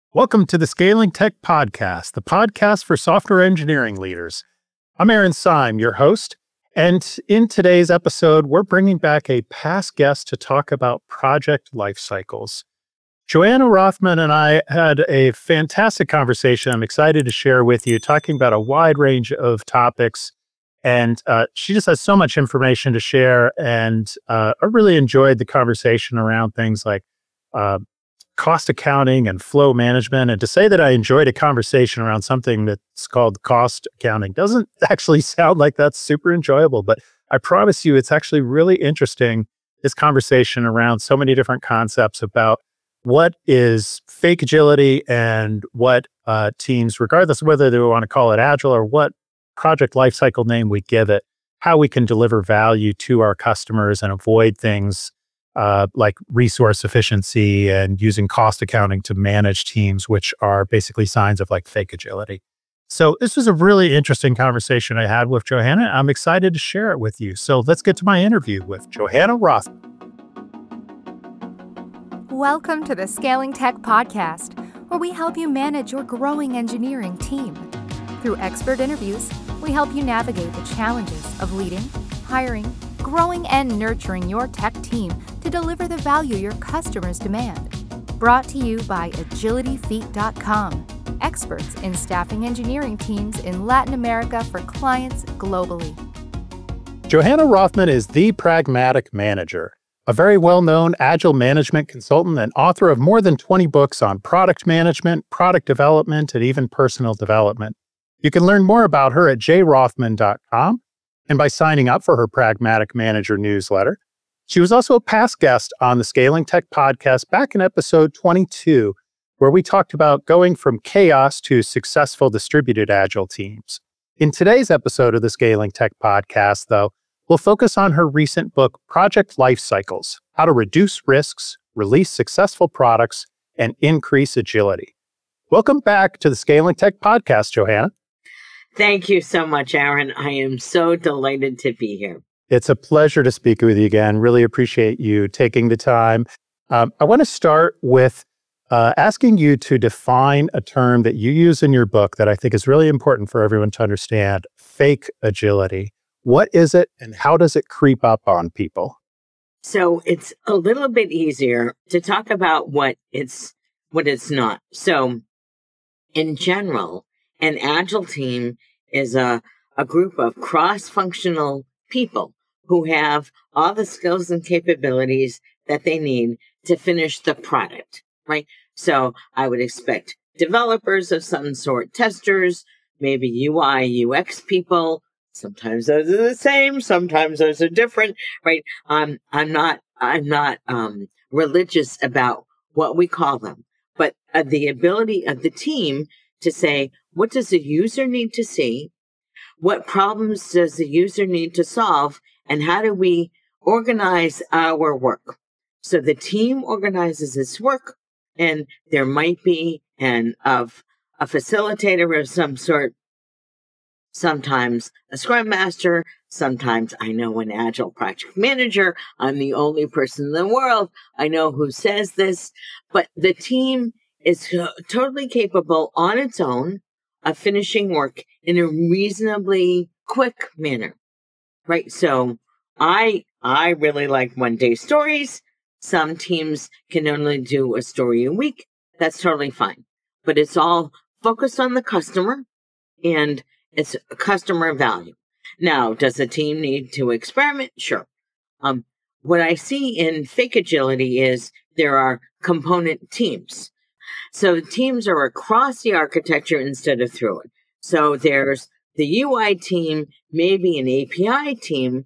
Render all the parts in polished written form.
Welcome to the Scaling Tech Podcast, the podcast for software engineering leaders. I'm Aaron Syme, your host, and in today's episode, we're bringing back a past guest to talk about project life cycles. Joanna Rothman and I had a fantastic conversation I'm excited to share with you, talking about a wide range of topics, and she just has so much information to share, and I really enjoyed the conversation around things like cost accounting and flow management. And to say that I enjoyed a conversation around something that's called cost accounting doesn't actually sound like that's super enjoyable, but I promise you it's actually really interesting, this conversation around so many different concepts about what is fake agility and what teams, regardless of whether they want to call it agile or what project lifecycle name we give it, how we can deliver value to our customers and avoid things like resource efficiency and using cost accounting to manage teams, which are basically signs of like fake agility. So this was a really interesting conversation I had with Joanna. I'm excited to share it with you. So let's get to my interview with Joanna Rothman. Welcome to the Scaling Tech Podcast, where we help you manage your growing engineering team. Through expert interviews, we help you navigate the challenges of leading, hiring, growing, and nurturing your tech team to deliver the value your customers demand. Brought to you by AgilityFeet.com, experts in staffing engineering teams in Latin America for clients globally. Joanna Rothman is the Pragmatic Manager, a very well-known agile management consultant and author of more than 20 books on product management, product development, and even personal development. You can learn more about her at jrothman.com and by signing up for her Pragmatic Manager newsletter. She was also a past guest on the Scaling Tech Podcast back in episode 22, where we talked about going from chaos to successful distributed agile teams. In today's episode of the Scaling Tech Podcast, though, we'll focus on her recent book, Project Life Cycles: How to Reduce Risks, Release Successful Products, and Increase Agility. Welcome back to the Scaling Tech Podcast, Joanna. Thank you so much, Aaron. I am so delighted to be here. It's a pleasure to speak with you again. Really appreciate you taking the time. I want to start with asking you to define a term that you use in your book that I think is really important for everyone to understand: fake agility. What is it and how does it creep up on people? So it's a little bit easier to talk about what it's not. So in general, an agile team is a group of cross-functional people who have all the skills and capabilities that they need to finish the product, right? So I would expect developers of some sort, testers, maybe UI, UX people. Sometimes those are the same, sometimes those are different, right? I'm not religious about what we call them, but the ability of the team to say, what does the user need to see? What problems does the user need to solve? And how do we organize our work? So the team organizes its work, and there might be a facilitator of some sort, sometimes a scrum master, sometimes I know an agile project manager. I'm the only person in the world I know who says this, but the team is totally capable on its own of finishing work in a reasonably quick manner, right? So I really like one-day stories. Some teams can only do a story a week. That's totally fine. But it's all focused on the customer and it's customer value. Now, does the team need to experiment? Sure. What I see in fake agility is there are component teams. So teams are across the architecture instead of through it. So there's the UI team, maybe an API team,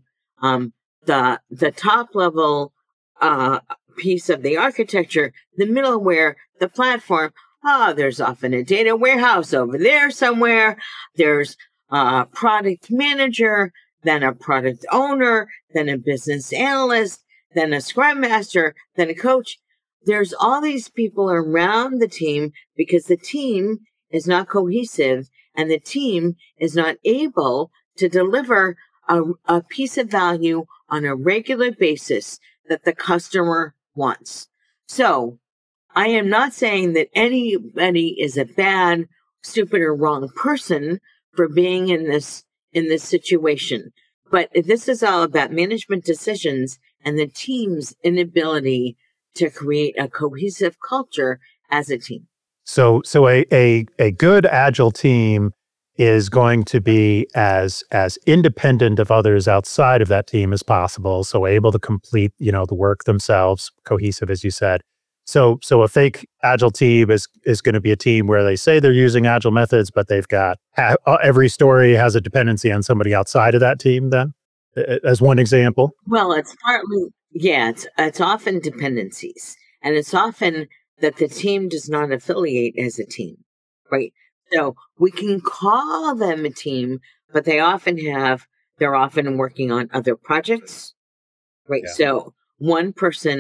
the top level piece of the architecture, the middleware, the platform. There's often a data warehouse over there somewhere. There's a product manager, then a product owner, then a business analyst, then a scrum master, then a coach. There's all these people around the team because the team is not cohesive and the team is not able to deliver a piece of value on a regular basis that the customer wants. So I am not saying that anybody is a bad, stupid, or wrong person for being in this situation. But this is all about management decisions and the team's inability to create a cohesive culture as a team. So a good agile team is going to be as independent of others outside of that team as possible. So able to complete, the work themselves, cohesive, as you said. So a fake agile team is going to be a team where they say they're using agile methods, but they've got every story has a dependency on somebody outside of that team. Then, as one example. Well, it's partly it's often dependencies, and it's often that the team does not affiliate as a team, right? So we can call them a team, but they're often working on other projects, right? Yeah. So one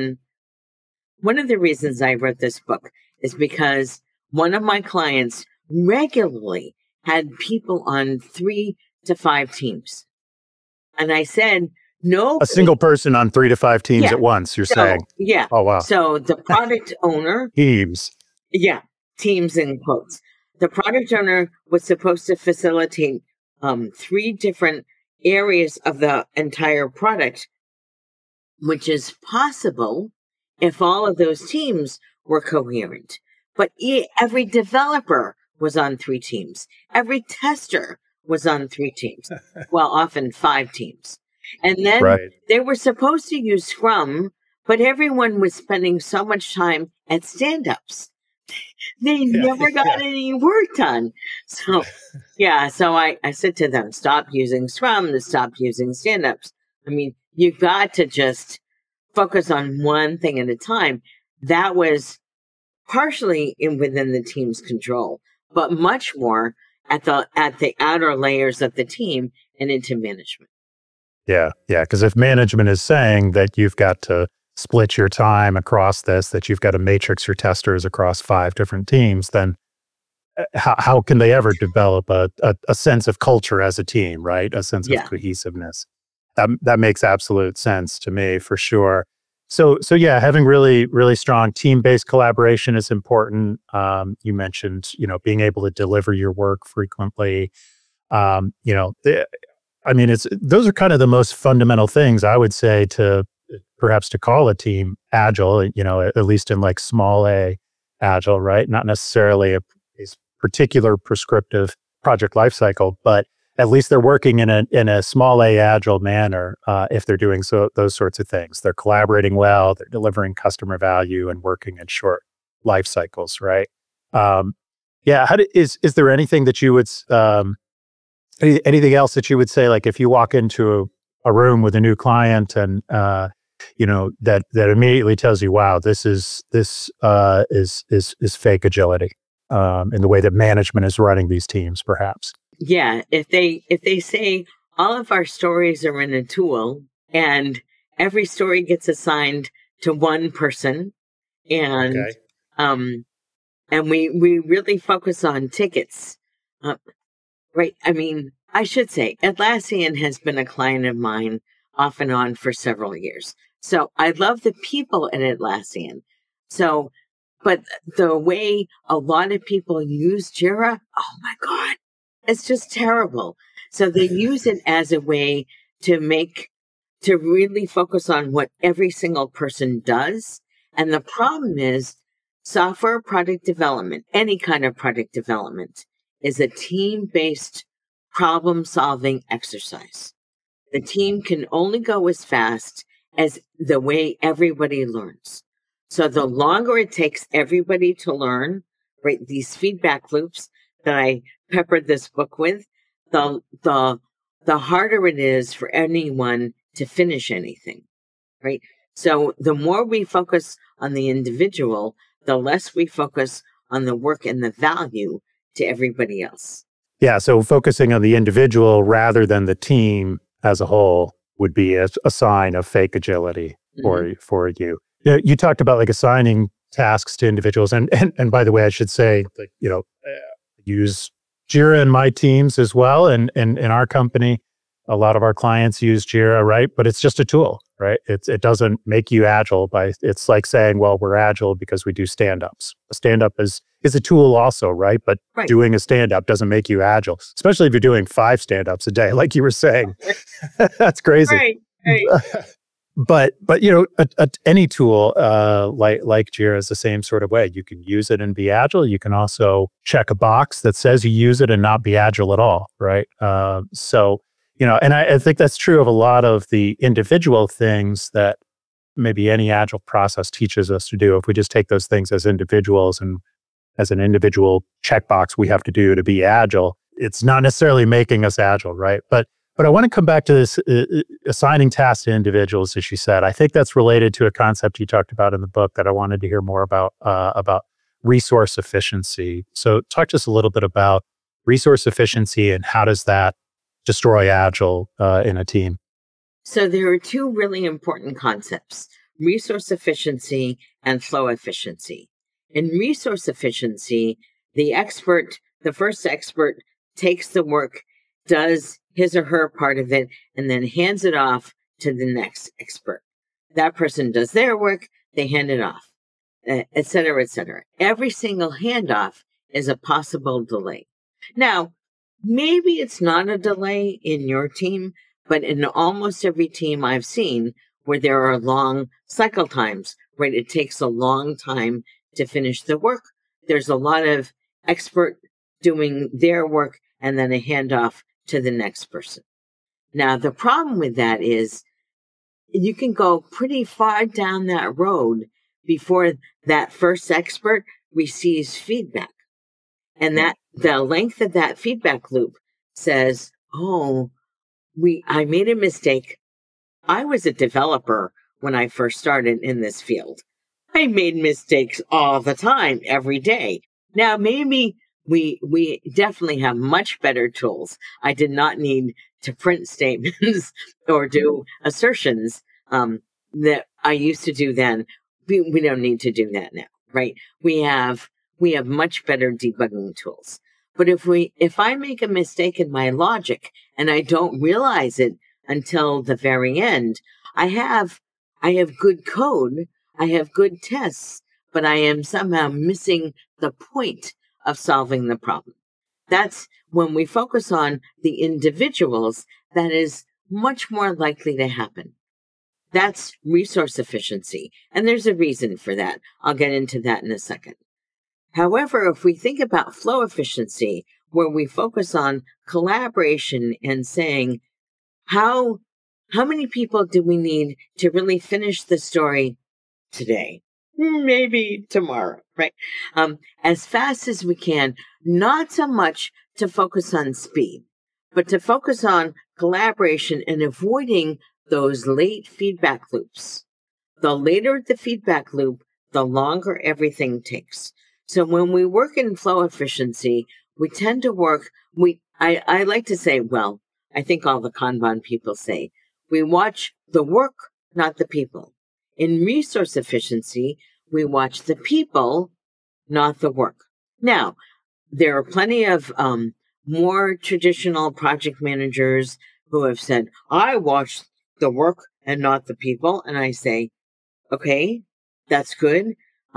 of the reasons I wrote this book is because one of my clients regularly had people on 3 to 5 teams. And I said, no. A single person on 3 to 5 teams at once, you're saying? Yeah. Oh, wow. So the product owner. Teams. Yeah. Teams in quotes. The product owner was supposed to facilitate 3 different areas of the entire product, which is possible if all of those teams were coherent. But every developer was on 3 teams. Every tester was on 3 teams. Well, often 5 teams. And then they were supposed to use Scrum, but everyone was spending so much time at stand-ups. They never got any work done. So, so I said to them, stop using Scrum, stop using stand-ups. I mean, you got to just focus on one thing at a time. That was partially within the team's control, but much more at the outer layers of the team and into management. Yeah. Because if management is saying that you've got to split your time across this, that you've got to matrix your testers across 5 different teams, then how can they ever develop a sense of culture as a team, right? A sense of cohesiveness. That makes absolute sense to me, for sure. So having really, really strong team-based collaboration is important. You mentioned, being able to deliver your work frequently. Those are kind of the most fundamental things, I would say, to call a team agile, at least in like small a agile, right? Not necessarily a particular prescriptive project lifecycle, but at least they're working in a small a agile manner. If they're doing those sorts of things, they're collaborating well, they're delivering customer value, and working in short life cycles, right? Is there anything that you would anything else that you would say, like if you walk into a room with a new client and that immediately tells you, wow, this is fake agility in the way that management is running these teams, perhaps? Yeah, if they say all of our stories are in a tool and every story gets assigned to one person, and we really focus on tickets, right? I mean, I should say Atlassian has been a client of mine off and on for several years. So I love the people at Atlassian. So, but the way a lot of people use Jira, oh my God, it's just terrible. So they use it as a way to really focus on what every single person does. And the problem is software product development, any kind of product development, is a team-based problem-solving exercise. The team can only go as fast as the way everybody learns. So the longer it takes everybody to learn, right, these feedback loops that I peppered this book with, the harder it is for anyone to finish anything, right? So the more we focus on the individual, the less we focus on the work and the value to everybody else. Yeah, so focusing on the individual rather than the team as a whole would be a sign of fake agility for you. You talked about like assigning tasks to individuals, and by the way, I should say, use Jira in my teams as well, and in our company. A lot of our clients use Jira, right? But it's just a tool, right? It doesn't make you agile it's like saying, well, we're agile because we do stand-ups. A stand-up is a tool also, right? But Right. doing a stand-up doesn't make you agile, especially if you're doing 5 stand-ups a day, like you were saying. That's crazy. Right. Right. But any tool like Jira is the same sort of way. You can use it and be agile. You can also check a box that says you use it and not be agile at all, right? And I think that's true of a lot of the individual things that maybe any agile process teaches us to do. If we just take those things as individuals and as an individual checkbox we have to do to be agile, it's not necessarily making us agile, right? But I want to come back to this assigning tasks to individuals, as you said. I think that's related to a concept you talked about in the book that I wanted to hear more about resource efficiency. So talk to us a little bit about resource efficiency and how does that destroy agile in a team? So there are 2 really important concepts, resource efficiency and flow efficiency. In resource efficiency, the first expert takes the work, does his or her part of it, and then hands it off to the next expert. That person does their work, they hand it off, et cetera, et cetera. Every single handoff is a possible delay. Now, maybe it's not a delay in your team, but in almost every team I've seen where there are long cycle times, right? It takes a long time to finish the work. There's a lot of expert doing their work and then a handoff to the next person. Now, the problem with that is you can go pretty far down that road before that first expert receives feedback. And that the length of that feedback loop says, oh, I made a mistake. I was a developer when I first started in this field. I made mistakes all the time, every day. Now, maybe we definitely have much better tools. I did not need to print statements or do assertions that I used to do then. We don't need to do that now, right? We have much better debugging tools. But if I make a mistake in my logic and I don't realize it until the very end, I have good code, I have good tests, but I am somehow missing the point of solving the problem. That's when we focus on the individuals, that is much more likely to happen. That's resource efficiency. And there's a reason for that. I'll get into that in a second. However, if we think about flow efficiency, where we focus on collaboration and saying, how many people do we need to really finish the story today? Maybe tomorrow, right? As fast as we can, not so much to focus on speed, but to focus on collaboration and avoiding those late feedback loops. The later the feedback loop, the longer everything takes. So when we work in flow efficiency, we tend to work, I like to say, well, I think all the Kanban people say, we watch the work, not the people. In resource efficiency, we watch the people, not the work. Now, there are plenty of more traditional project managers who have said, I watch the work and not the people. And I say, okay, that's good.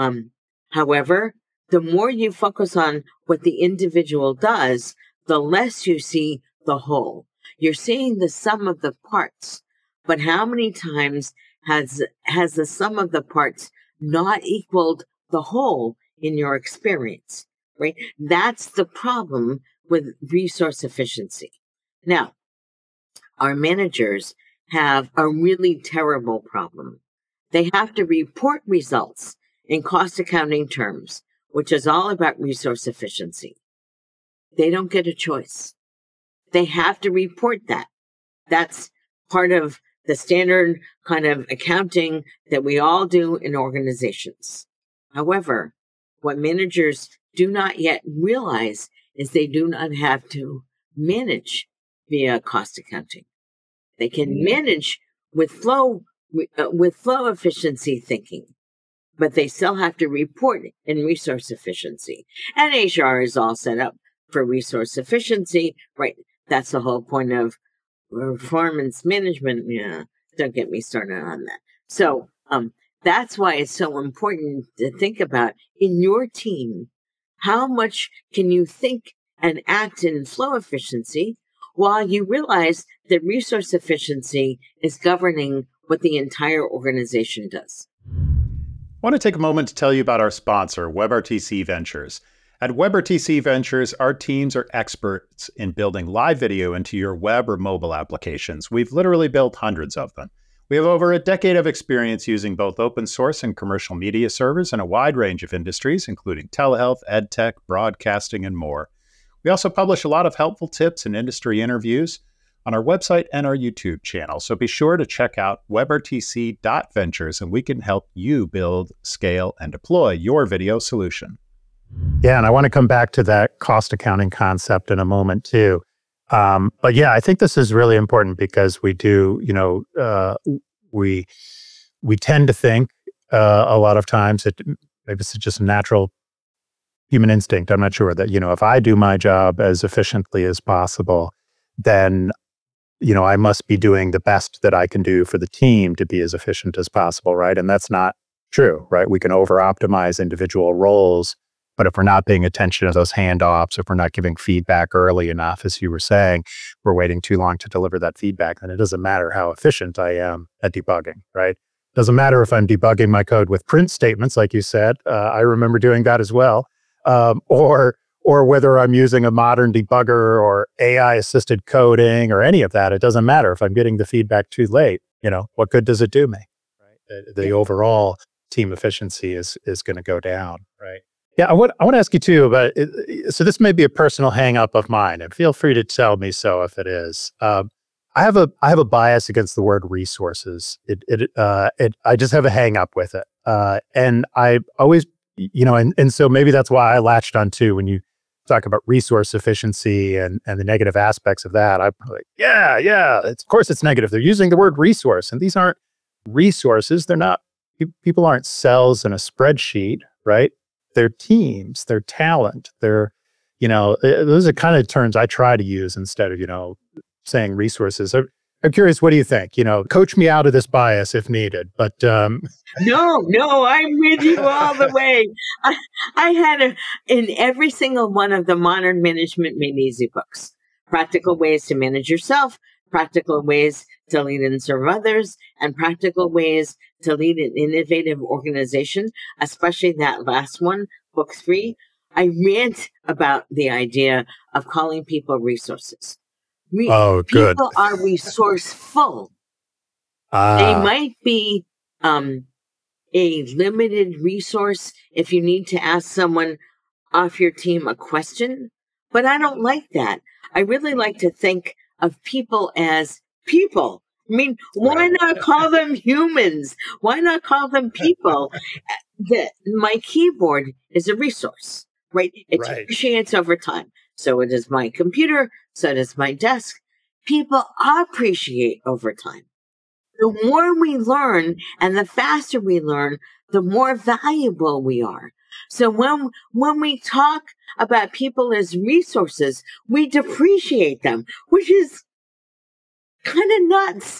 However, the more you focus on what the individual does, the less you see the whole. You're seeing the sum of the parts, but how many times has the sum of the parts not equaled the whole in your experience, right? That's the problem with resource efficiency. Now, our managers have a really terrible problem. They have to report results in cost accounting terms, which is all about resource efficiency. They don't get a choice. They have to report that. That's part of the standard kind of accounting that we all do in organizations. However, what managers do not yet realize is they do not have to manage via cost accounting. They can manage with flow efficiency thinking, but they still have to report in resource efficiency. And HR is all set up for resource efficiency, right? That's the whole point of performance management. Yeah, don't get me started on that. So that's why it's so important to think about in your team, how much can you think and act in flow efficiency while you realize that resource efficiency is governing what the entire organization does. I want to take a moment to tell you about our sponsor, WebRTC Ventures. At WebRTC Ventures, our teams are experts in building live video into your web or mobile applications. We've literally built hundreds of them. We have over a decade of experience using both open source and commercial media servers in a wide range of industries, including telehealth, edtech, broadcasting, and more. We also publish a lot of helpful tips and industry interviews on our website and our YouTube channel. So be sure to check out webrtc.ventures and we can help you build, scale, and deploy your video solution. Yeah, and I want to come back to that cost accounting concept in a moment too. But yeah, I think this is really important because we do, we tend to think a lot of times that maybe it's just a natural human instinct. I'm not sure that, if I do my job as efficiently as possible, then, I must be doing the best that I can do for the team to be as efficient as possible, right? And that's not true, right? We can over-optimize individual roles, but if we're not paying attention to those handoffs, if we're not giving feedback early enough, as you were saying, we're waiting too long to deliver that feedback, then it doesn't matter how efficient I am at debugging, right? Doesn't matter if I'm debugging my code with print statements, like you said. I remember doing that as well. Or whether I'm using a modern debugger or AI-assisted coding or any of that, it doesn't matter if I'm getting the feedback too late. What good does it do me? Right? The overall team efficiency is going to go down, right? Yeah, I want to ask you too about it. So this may be a personal hang-up of mine, and feel free to tell me so if it is. I have a bias against the word resources. I just have a hang-up with it, and I always, and so maybe that's why I latched on too when you talk about resource efficiency and the negative aspects of that. I'm like, yeah, of course it's negative. They're using the word resource, and these aren't resources. They're not. People aren't cells in a spreadsheet, right? They're teams, they're talent, they're, those are kind of terms I try to use instead of, saying resources. I'm curious, what do you think? Coach me out of this bias if needed, but... No, I'm with you all the way. I had in every single one of the Modern Management Made Easy books, practical ways to manage yourself, practical ways to lead and serve others, and practical ways to lead an innovative organization, especially that last one, book 3. I rant about the idea of calling people resources. Good. People are resourceful. They might be a limited resource if you need to ask someone off your team a question, but I don't like that. I really like to think of people as people. I mean, why not call them humans? Why not call them people? My keyboard is a resource, right? It depreciates over time. So it is my computer. So does my desk. People appreciate over time. The more we learn and the faster we learn, the more valuable we are. So when we talk about people as resources, we depreciate them, which is kind of nuts.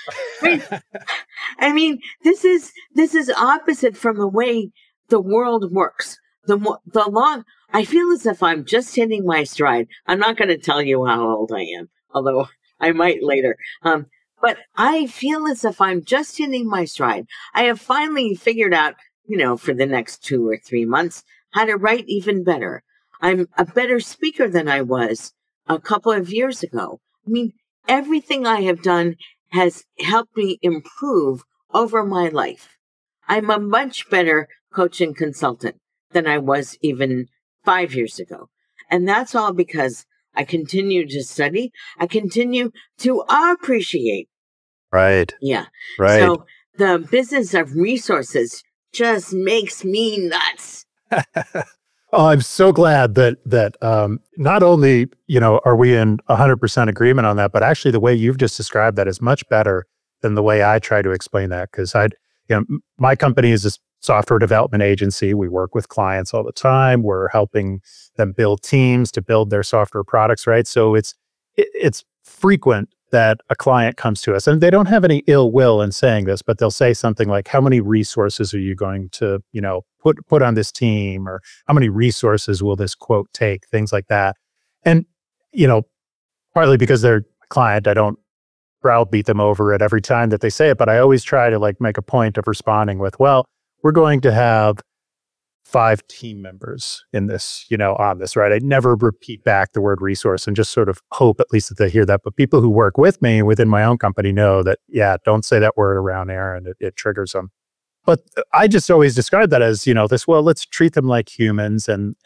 I mean, this is opposite from the way the world works. I feel as if I'm just hitting my stride. I'm not going to tell you how old I am, although I might later. But I feel as if I'm just hitting my stride. I have finally figured out, for the next 2 or 3 months, how to write even better. I'm a better speaker than I was a couple of years ago. I mean, everything I have done has helped me improve over my life. I'm a much better coach and consultant than I was even 5 years ago. And that's all because I continue to study. I continue to appreciate. Right. Yeah. Right. So the business of resources just makes me nuts. Oh, I'm so glad that not only, are we in 100% agreement on that, but actually the way you've just described that is much better than the way I try to explain that. Because my company is a software development agency. We work with clients all the time. We're helping them build teams to build their software products, right? So it's frequent that a client comes to us, and they don't have any ill will in saying this, but they'll say something like, how many resources are you going to, put on this team, or how many resources will this quote take, things like that. And, partly because they're a client, I don't browbeat them over it every time that they say it, but I always try to make a point of responding with, well, we're going to have 5 team members in this, on this, right? I never repeat back the word resource and just sort of hope at least that they hear that. But people who work with me within my own company know that, don't say that word around Aaron. It triggers them. But I just always describe that as, let's treat them like humans. And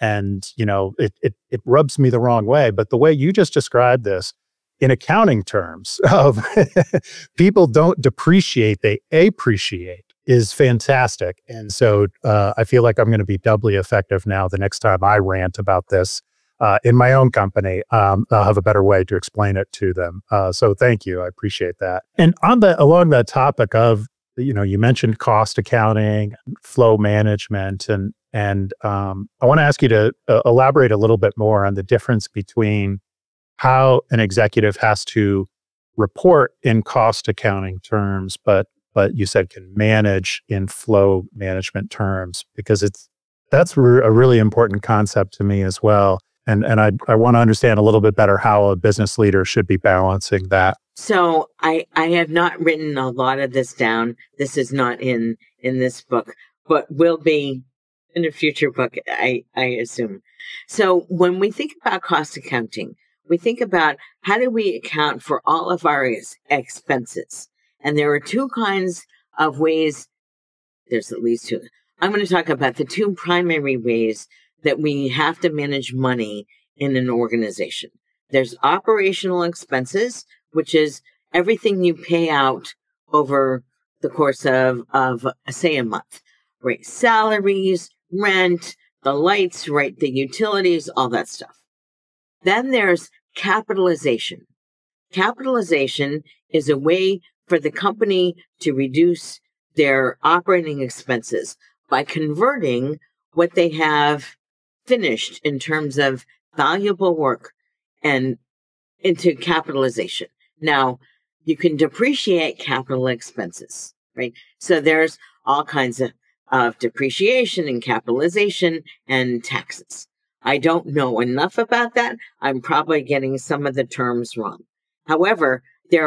it rubs me the wrong way. But the way you just described this in accounting terms of people don't depreciate, they appreciate, is fantastic. And so I feel like I'm going to be doubly effective now the next time I rant about this in my own company. I'll have a better way to explain it to them. So thank you. I appreciate that. And along that topic of, you mentioned cost accounting, flow management, and I want to ask you to elaborate a little bit more on the difference between how an executive has to report in cost accounting terms, but you said can manage in flow management terms, because that's a really important concept to me as well. And I want to understand a little bit better how a business leader should be balancing that. So I have not written a lot of this down. This is not in this book, but will be in a future book, I assume. So when we think about cost accounting, we think about how do we account for all of our expenses. And there are 2 kinds of ways. There's at least 2. I'm going to talk about the 2 primary ways that we have to manage money in an organization. There's operational expenses, which is everything you pay out over the course of say, a month, right? Salaries, rent, the lights, right? The utilities, all that stuff. Then there's capitalization. Capitalization is a way for the company to reduce their operating expenses by converting what they have finished in terms of valuable work and into capitalization. Now, you can depreciate capital expenses, right? So there's all kinds of depreciation and capitalization and taxes. I don't know enough about that. I'm probably getting some of the terms wrong. However,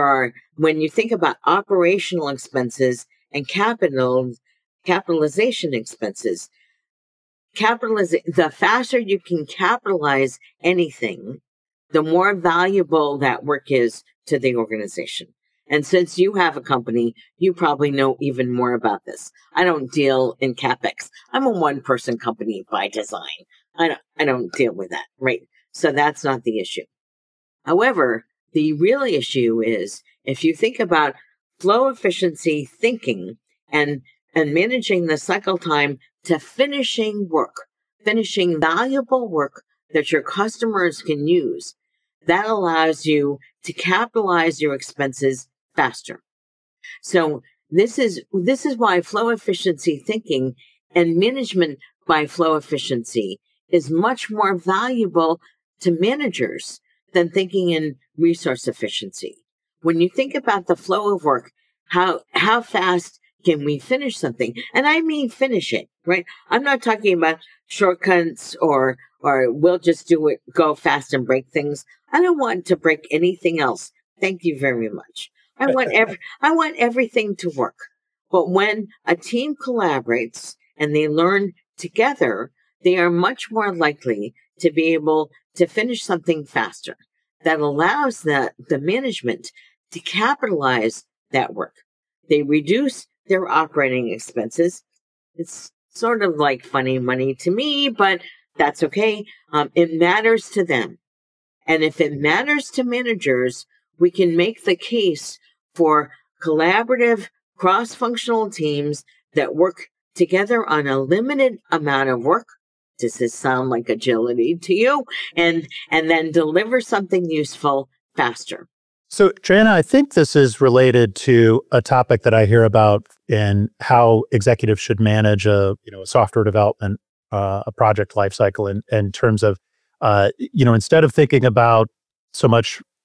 when you think about operational expenses and capitalization expenses, the faster you can capitalize anything, the more valuable that work is to the organization. And since you have a company, you probably know even more about this. I don't deal in CapEx. I'm a 1-person company by design. I don't deal with that, right? So that's not the issue. However, the real issue is if you think about flow efficiency thinking and managing the cycle time to finishing valuable work that your customers can use, that allows you to capitalize your expenses faster. So this is why flow efficiency thinking and management by flow efficiency is much more valuable to managers than thinking in resource efficiency. When you think about the flow of work, how fast can we finish something? And I mean finish it, right? I'm not talking about shortcuts or we'll just do it, go fast and break things. I don't want to break anything else. Thank you very much. I want everything to work. But when a team collaborates and they learn together, they are much more likely to be able to finish something faster. That allows the management to capitalize that work. They reduce their operating expenses. It's sort of like funny money to me, but that's okay. It matters to them. And if it matters to managers, we can make the case for collaborative cross-functional teams that work together on a limited amount of work. Does this sound like agility to you? And then deliver something useful faster. So, Joanna, I think this is related to a topic that I hear about in how executives should manage a software development, a project lifecycle in terms of, instead of thinking about so much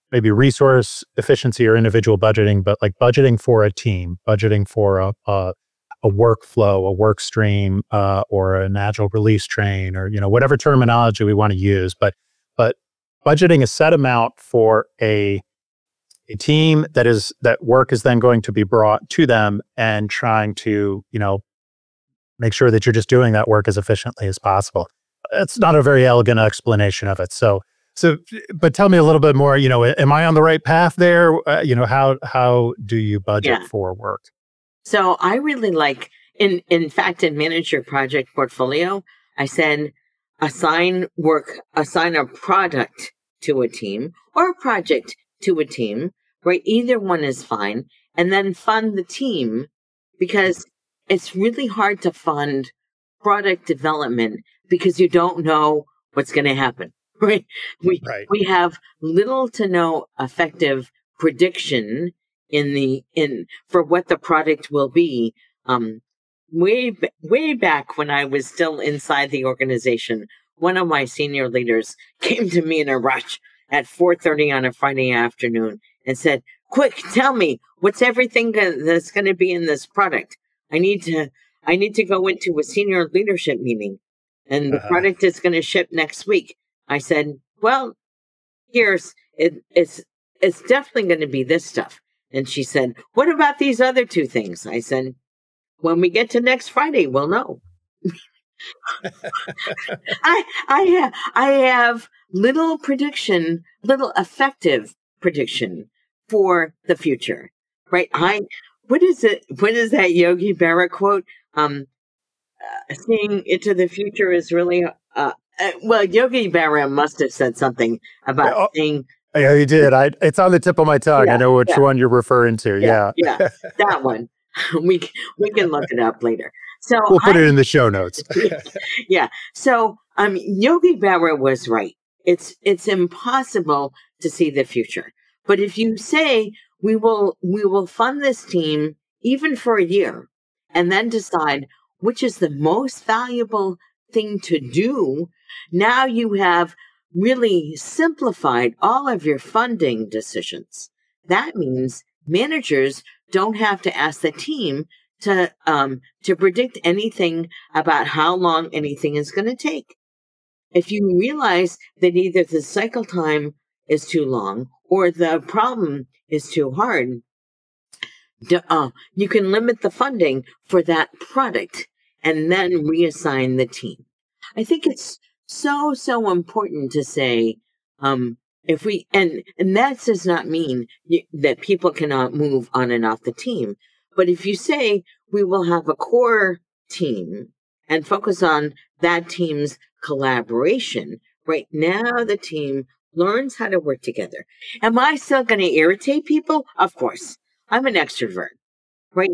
maybe resource efficiency or individual budgeting, but like budgeting for a team, budgeting for a workflow, a work stream, or an agile release train, or whatever terminology we want to use. But budgeting a set amount for a team that work is then going to be brought to them, and trying to make sure that you're just doing that work as efficiently as possible. It's not a very elegant explanation of it. So, but tell me a little bit more. Am I on the right path there? How do you budget for work? So I really like, in fact, in Manage Your Project Portfolio, I said assign a product to a team or a project to a team, right? Either one is fine. And then fund the team, because it's really hard to fund product development because you don't know what's going to happen, right? We have little to no effective prediction for what the product will be. Way back when I was still inside the organization, one of my senior leaders came to me in a rush at 4:30 on a Friday afternoon and said, "Quick, tell me what's everything that's going to be in this product. I need to go into a senior leadership meeting, and the product is going to ship next week." I said, "Well, it's definitely going to be this stuff." And she said, "What about these other two things?" I said, "When we get to next Friday, we'll know." I have little effective prediction for the future, right? What is that Yogi Berra quote? Seeing into the future is really, well, Yogi Berra must have said something about seeing. Yeah, he did. It's on the tip of my tongue. I know which one you're referring to. Yeah, that one. We can look it up later. So we'll put it in the show notes. Yeah. So Yogi Berra was right. It's impossible to see the future. But if you say we will fund this team even for a year, and then decide which is the most valuable thing to do, now you have really simplified all of your funding decisions. That means managers don't have to ask the team to predict anything about how long anything is going to take. If you realize that either the cycle time is too long or the problem is too hard, you can limit the funding for that product and then reassign the team. I think it's so important to say, if we, and that does not mean that people cannot move on and off the team. But if you say we will have a core team and focus on that team's collaboration, right now the team learns how to work together. Am I still going to irritate people? Of course. I'm an extrovert, right?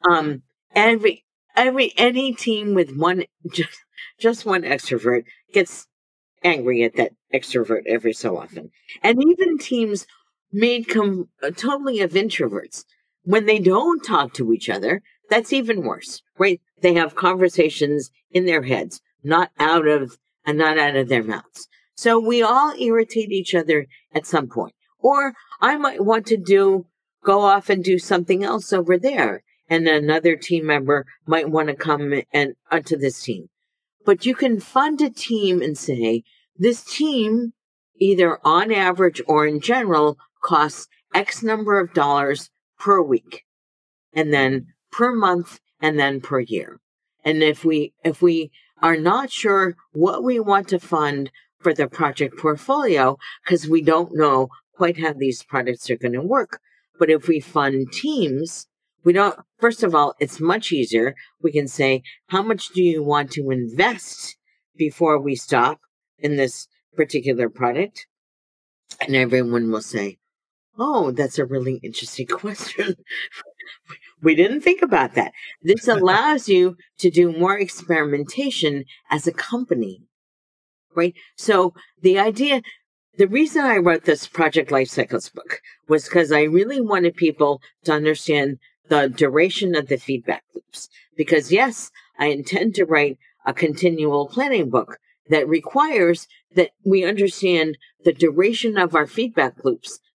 Any team with just one extrovert gets angry at that extrovert every so often. And even teams made totally of introverts, when they don't talk to each other, that's even worse, right? They have conversations in their heads, not out of their mouths. So we all irritate each other at some point. Or I might want to go off and do something else over there, and another team member might want to come and onto this team. But you can fund a team and say, this team, either on average or in general, costs X number of dollars per week, and then per month, and then per year. And if we are not sure what we want to fund for the project portfolio, because we don't know quite how these products are going to work, but if we fund teams, first of all, it's much easier. We can say, how much do you want to invest before we stop in this particular product? And everyone will say, oh, that's a really interesting question. We didn't think about that. This allows you to do more experimentation as a company, right? So the reason I wrote this Project Life Cycles book was because I really wanted people to understand the duration of the feedback loops. Because yes, I intend to write a continual planning book that requires that we understand the duration of our feedback loops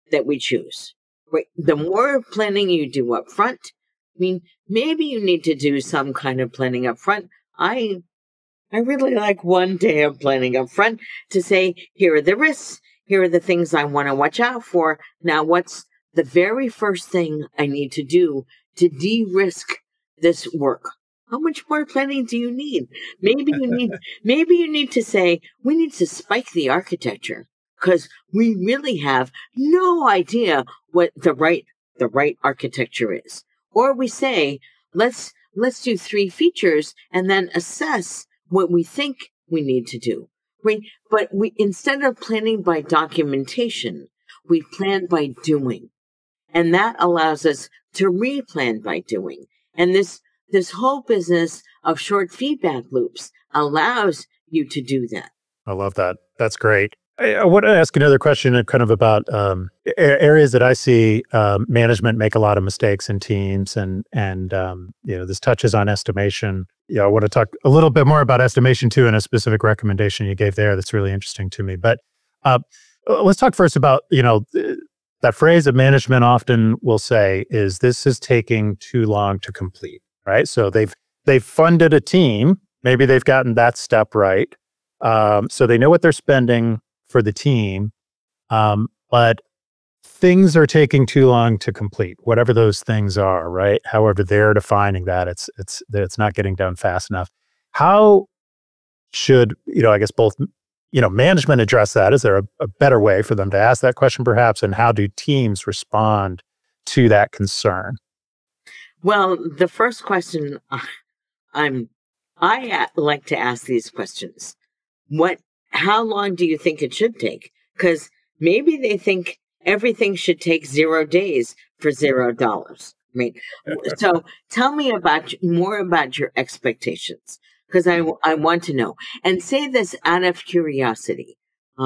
that we choose. Right? The more planning you do up front, I mean, maybe you need to do some kind of planning up front. I really like one day of planning up front to say, here are the risks. Here are the things I want to watch out for. Now, what's the very first thing I need to do to de-risk this work? How much more planning do you need? Maybe you need to say, we need to spike the architecture because we really have no idea what the right architecture is. Or we say, let's do 3 features and then assess what we think we need to do. Right? But we, instead of planning by documentation, we plan by doing. And that allows us to replan by doing. And this whole business of short feedback loops allows you to do that. I love that. That's great. I want to ask another question kind of about areas that I see management make a lot of mistakes in teams, and this touches on estimation. I want to talk a little bit more about estimation too, and a specific recommendation you gave there that's really interesting to me. But let's talk first about that phrase that management often will say is, "This is taking too long to complete." Right? So they've funded a team. Maybe they've gotten that step right. So they know what they're spending for the team, but things are taking too long to complete, whatever those things are, right? However they're defining that, it's not getting done fast enough. How should, I guess both, management address that? Is there a better way for them to ask that question perhaps? And how do teams respond to that concern? Well, the first question I like to ask these questions. How long do you think it should take? Because maybe they think everything should take 0 days for $0. Right? So tell me more about your expectations, because I want to know. And say this out of curiosity.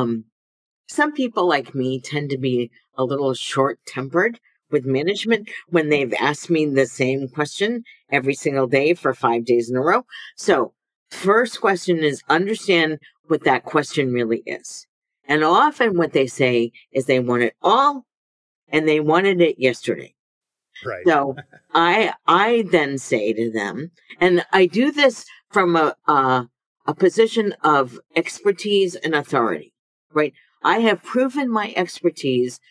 Some people like me tend to be a little short-tempered with management when they've asked me the same question every single day for 5 days in a row. So first question is, understand what that question really is. And often what they say is they want it all and they wanted it yesterday. Right. So I then say to them, and I do this from a position of expertise and authority, right? I have proven my expertise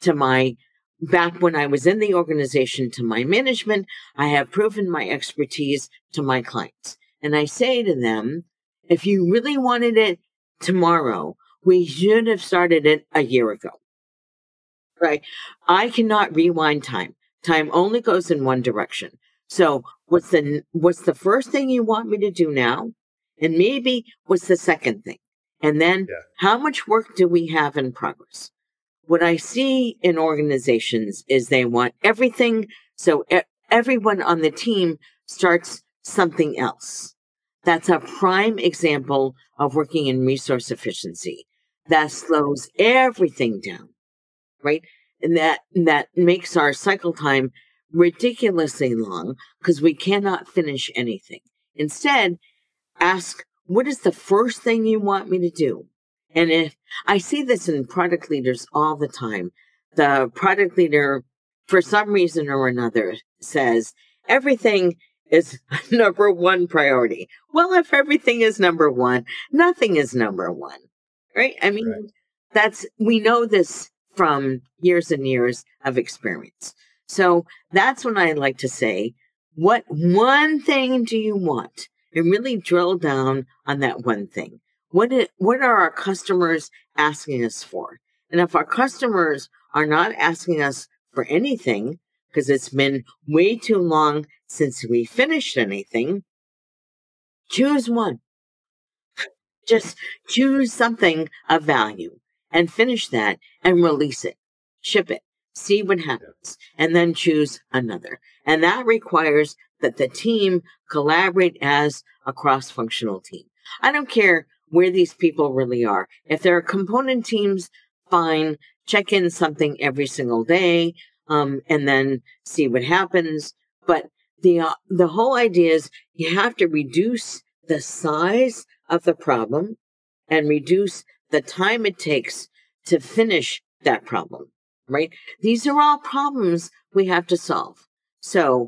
back when I was in the organization, to my management. I have proven my expertise to my clients. And I say to them, if you really wanted it tomorrow, we should have started it a year ago, right? I cannot rewind time. Time only goes in one direction. So what's the first thing you want me to do now? And maybe what's the second thing? And then how much work do we have in progress? What I see in organizations is they want everything. So everyone on the team starts something else. That's a prime example of working in resource efficiency. That slows everything down, right? And that makes our cycle time ridiculously long because we cannot finish anything. Instead, ask, what is the first thing you want me to do? And if I see this in product leaders all the time, the product leader, for some reason or another, says everything is number one priority. Well, if everything is number one, nothing is number one, right? I mean, we know this from years and years of experience. So that's when I like to say, what one thing do you want? And really drill down on that one thing. What are our customers asking us for? And if our customers are not asking us for anything, because it's been way too long since we finished anything, choose one. Just choose something of value and finish that and release it, ship it, see what happens, and then choose another. And that requires that the team collaborate as a cross-functional team. I don't care where these people really are. If they're component teams, fine, check in something every single day, and then see what happens. But the whole idea is you have to reduce the size of the problem and reduce the time it takes to finish that problem, right? These are all problems we have to solve. So,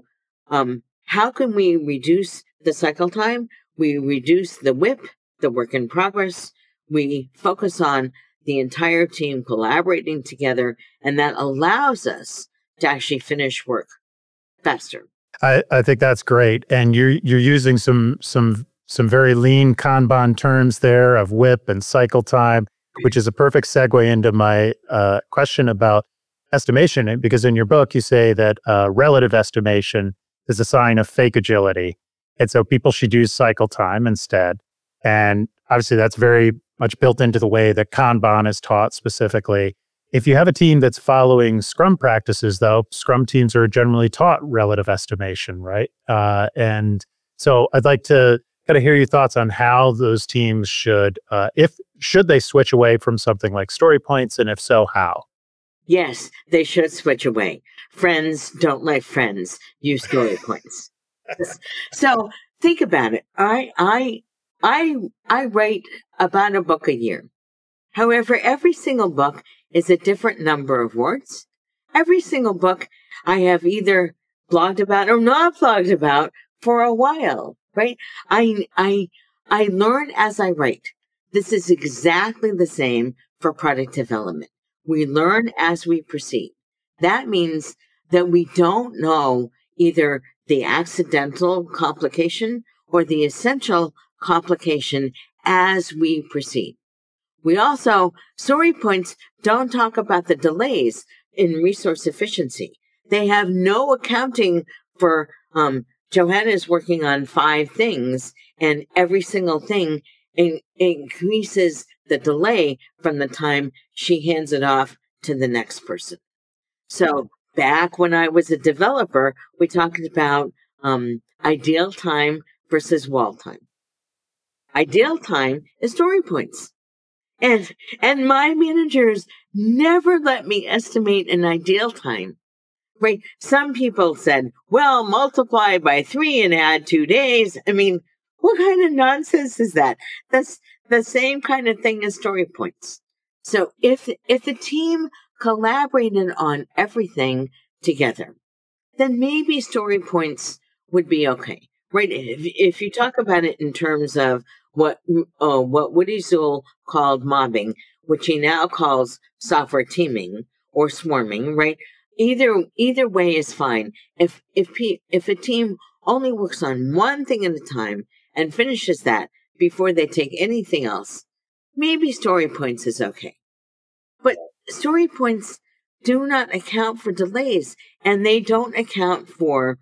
how can we reduce the cycle time? We reduce the WIP, the work in progress. We focus on the entire team collaborating together, and that allows us to actually finish work faster. I think that's great, and you're using some very lean Kanban terms there of WIP and cycle time, which is a perfect segue into my question about estimation. Because in your book you say that relative estimation is a sign of fake agility, and so people should use cycle time instead. And obviously, that's very much built into the way that Kanban is taught specifically. If you have a team that's following Scrum practices, though, Scrum teams are generally taught relative estimation, right? And so I'd like to kind of hear your thoughts on how those teams should they switch away from something like story points, and if so, how? Yes, they should switch away. Friends don't like friends. Use story points. So think about it. I write about a book a year. However, every single book is a different number of words. Every single book I have either blogged about or not blogged about for a while, right? I learn as I write. This is exactly the same for product development. We learn as we proceed. That means that we don't know either the accidental complication or the essential complication as we proceed. We also, story points don't talk about the delays in resource efficiency. They have no accounting for, Johanna is working on 5 things, and every single thing increases the delay from the time she hands it off to the next person. So back when I was a developer, we talked about ideal time versus wall time. Ideal time is story points. And my managers never let me estimate an ideal time. Right? Some people said, well, multiply by 3 and add 2 days. I mean, what kind of nonsense is that? That's the same kind of thing as story points. So if the team collaborated on everything together, then maybe story points would be okay, right? If you talk about it in terms of what Woody Zull called mobbing, which he now calls software teaming or swarming, right? Either way is fine. If a team only works on one thing at a time and finishes that before they take anything else, maybe story points is okay. But story points do not account for delays, and they don't account for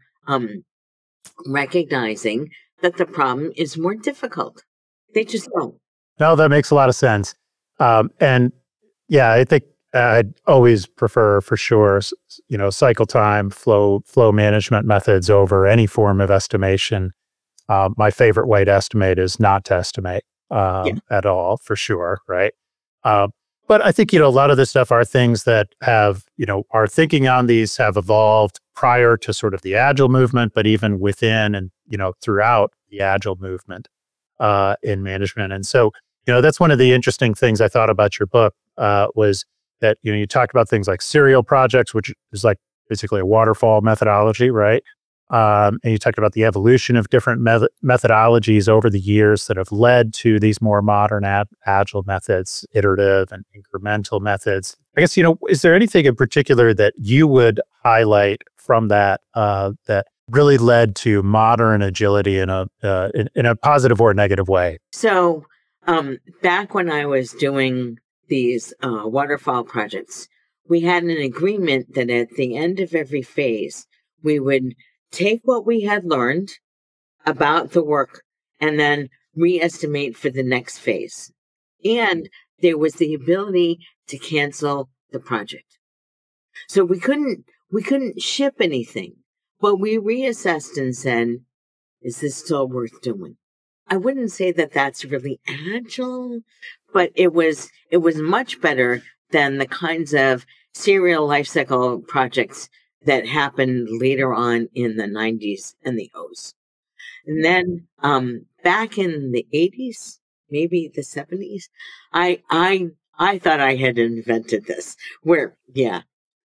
recognizing that the problem is more difficult. They just don't. No, that makes a lot of sense. And yeah, I think I'd always prefer, for sure, cycle time, flow management methods over any form of estimation. My favorite way to estimate is not to estimate at all, for sure, right? But I think, a lot of this stuff are things that have, our thinking on these have evolved prior to sort of the Agile movement, but even within and, throughout the Agile movement in management. And so, that's one of the interesting things I thought about your book was that, you talked about things like serial projects, which is like basically a waterfall methodology, right? And you talked about the evolution of different methodologies over the years that have led to these more modern agile methods, iterative and incremental methods. I guess, is there anything in particular that you would highlight from that that really led to modern agility in a positive or negative way? So back when I was doing these waterfall projects, we had an agreement that at the end of every phase, we would take what we had learned about the work and then re-estimate for the next phase. And there was the ability to cancel the project. So we couldn't ship anything, but we reassessed and said, is this still worth doing? I wouldn't say that that's really agile, but it was much better than the kinds of serial lifecycle projects that happened later on in the 90s and the O's. And then back in the 80s, maybe the 70s, I thought I had invented this, where,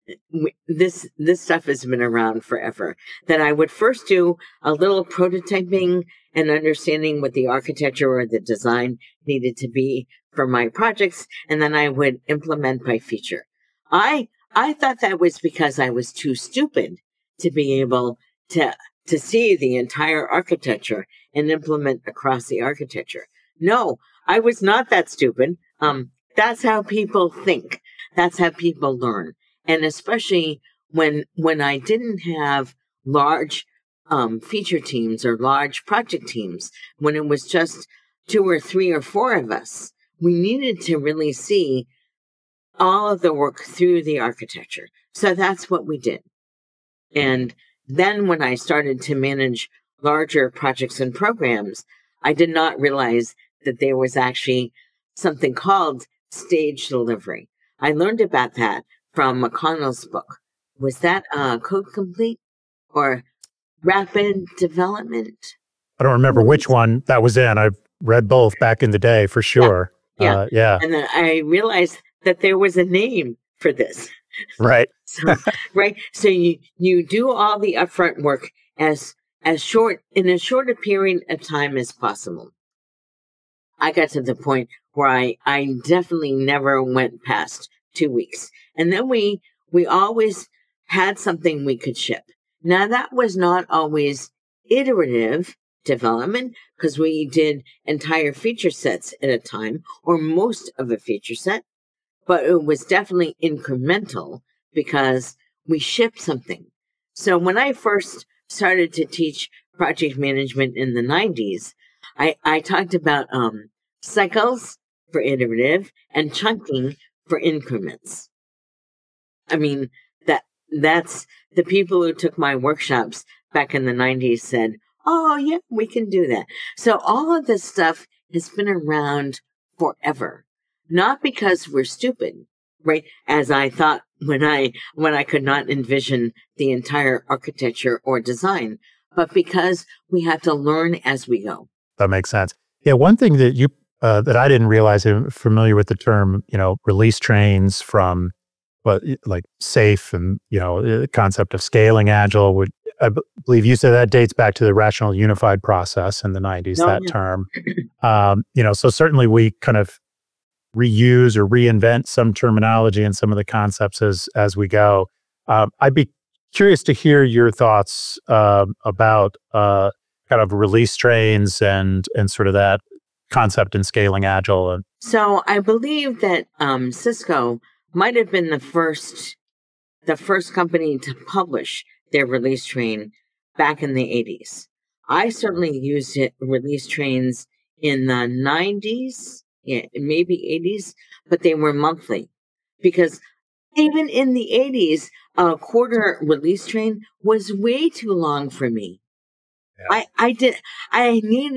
this stuff has been around forever. That I would first do a little prototyping and understanding what the architecture or the design needed to be for my projects, and then I would implement by feature. I thought that was because I was too stupid to be able to see the entire architecture and implement across the architecture. No, I was not that stupid. That's how people think. That's how people learn. And especially when I didn't have large feature teams or large project teams, when it was just 2 or 3 or 4 of us, we needed to really see all of the work through the architecture. So that's what we did. And then when I started to manage larger projects and programs, I did not realize that there was actually something called stage delivery. I learned about that from McConnell's book. Was that Code Complete or Rapid Development? I don't remember which one that was in. I've read both back in the day for sure. Yeah. Yeah. And then I realized that there was a name for this. Right. Right. So you do all the upfront work as short in as short a period of time as possible. I got to the point where I definitely never went past 2 weeks. And then we always had something we could ship. Now that was not always iterative development because we did entire feature sets at a time or most of a feature set, but it was definitely incremental because we shipped something. So when I first started to teach project management in the 90s, I talked about cycles for iterative and chunking for increments. I mean, that's the people who took my workshops back in the 90s said, oh, yeah, we can do that. So all of this stuff has been around forever, not because we're stupid, right? As I thought when I could not envision the entire architecture or design, but because we have to learn as we go. That makes sense. Yeah, one thing that you that I didn't realize, I'm familiar with the term, release trains from like SAFe and, the concept of scaling agile. I believe you said that dates back to the rational unified process in the 90s, that term. So certainly we kind of reuse or reinvent some terminology and some of the concepts as we go. I'd be curious to hear your thoughts about kind of release trains and sort of that concept in scaling agile. So I believe that Cisco might have been the first company to publish their release train back in the 80s. I certainly used release trains in the 90s, maybe 80s, but they were monthly because even in the 80s, a quarter release train was way too long for me. Yeah. I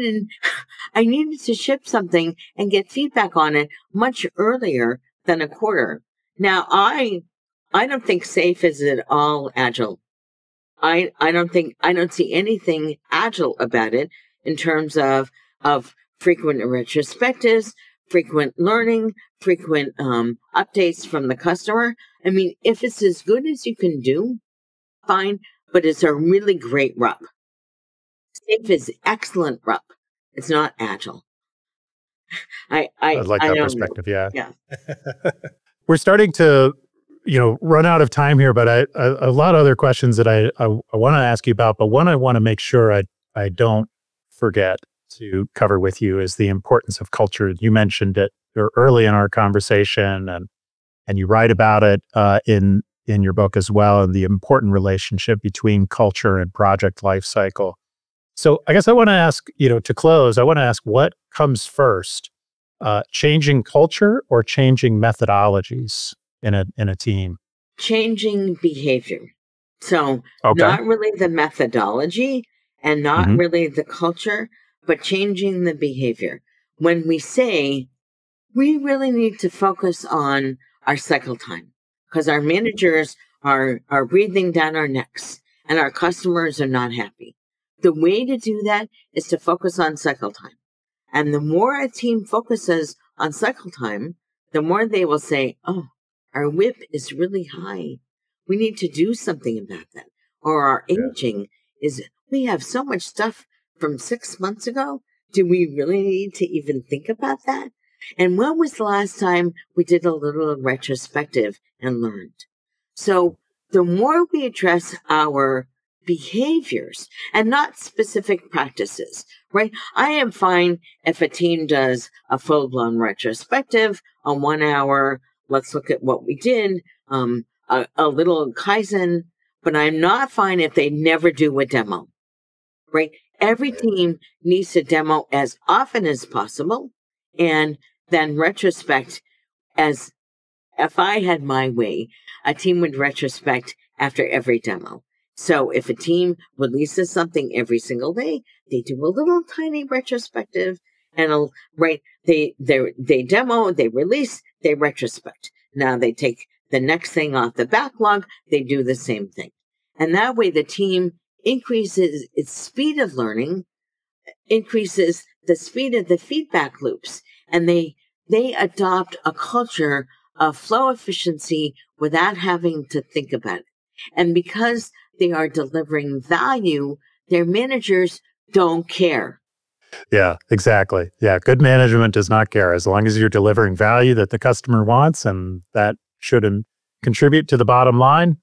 needed to ship something and get feedback on it much earlier than a quarter. Now, I don't think SAFe is at all agile. I don't see anything agile about it in terms of frequent retrospectives, frequent learning, frequent updates from the customer. I mean, if it's as good as you can do, fine, but it's a really great RUP. SAFe is excellent RUP. It's not agile. I like that perspective. Know. Yeah. We're starting to, run out of time here, but a lot of other questions that I want to ask you about, but one I want to make sure I don't forget to cover with you is the importance of culture. You mentioned it early in our conversation, and you write about it in your book as well, and the important relationship between culture and project lifecycle. So I guess I want to ask, to close, I want to ask what comes first, changing culture or changing methodologies in a team? Changing behavior. So not really the methodology and not really the culture, but changing the behavior. When we say we really need to focus on our cycle time because our managers are breathing down our necks and our customers are not happy. The way to do that is to focus on cycle time. And the more a team focuses on cycle time, the more they will say, oh, our WIP is really high. We need to do something about that. Or our aging is, we have so much stuff from 6 months ago. Do we really need to even think about that? And when was the last time we did a little retrospective and learned? So the more we address our behaviors and not specific practices, right? I am fine if a team does a full-blown retrospective, a 1 hour, let's look at what we did, a little Kaizen, but I'm not fine if they never do a demo, right? Every team needs to demo as often as possible and then retrospect. As if I had my way, a team would retrospect after every demo. So if a team releases something every single day, they do a little tiny retrospective and they demo, they release, they retrospect. Now they take the next thing off the backlog, they do the same thing. And that way the team increases its speed of learning, increases the speed of the feedback loops, and they adopt a culture of flow efficiency without having to think about it. And because they are delivering value, their managers don't care. Yeah, exactly. Yeah, good management does not care as long as you're delivering value that the customer wants, and that shouldn't contribute to the bottom line.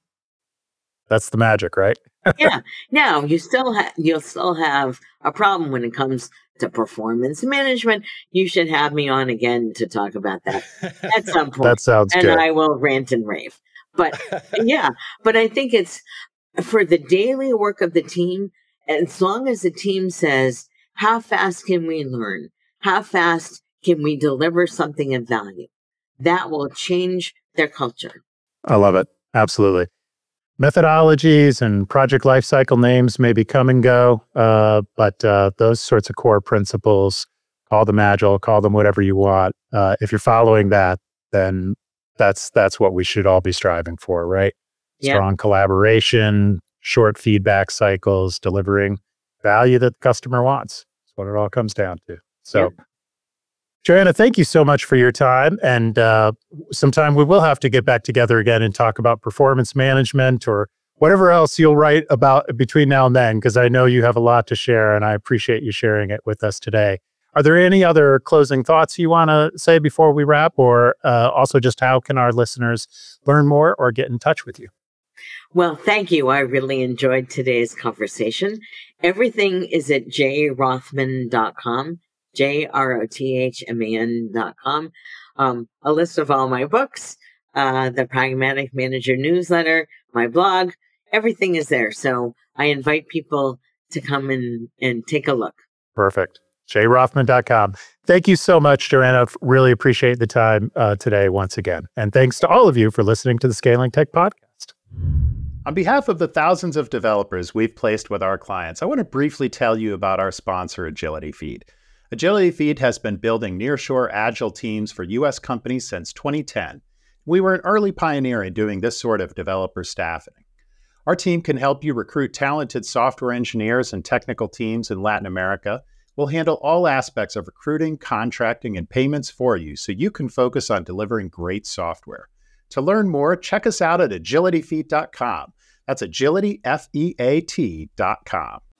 That's the magic, right? Yeah. Now you'll still have a problem when it comes to performance management. You should have me on again to talk about that at some point. That sounds good. And I will rant and rave. But yeah, but I think it's for the daily work of the team. As long as the team says, how fast can we learn? How fast can we deliver something of value? That will change their culture. I love it. Absolutely. Methodologies and project lifecycle names maybe come and go, but those sorts of core principles, call them agile, call them whatever you want. If you're following that, then that's what we should all be striving for, right? Yeah. Strong collaboration, short feedback cycles, delivering value that the customer wants. That's what it all comes down to. So, Joanna, thank you so much for your time. And sometime we will have to get back together again and talk about performance management or whatever else you'll write about between now and then, because I know you have a lot to share and I appreciate you sharing it with us today. Are there any other closing thoughts you want to say before we wrap, or also just how can our listeners learn more or get in touch with you? Well, thank you. I really enjoyed today's conversation. Everything is at jrothman.com. JROTHMAN.com. A list of all my books, the Pragmatic Manager newsletter, my blog, everything is there. So I invite people to come in and take a look. Perfect. JRothman.com. Thank you so much, Joanna. Really appreciate the time today once again. And thanks to all of you for listening to the Scaling Tech Podcast. On behalf of the thousands of developers we've placed with our clients, I want to briefly tell you about our sponsor, Agility Feed. Agility Feed has been building nearshore agile teams for U.S. companies since 2010. We were an early pioneer in doing this sort of developer staffing. Our team can help you recruit talented software engineers and technical teams in Latin America. We'll handle all aspects of recruiting, contracting, and payments for you so you can focus on delivering great software. To learn more, check us out at agilityfeed.com. That's agilityfeat.com.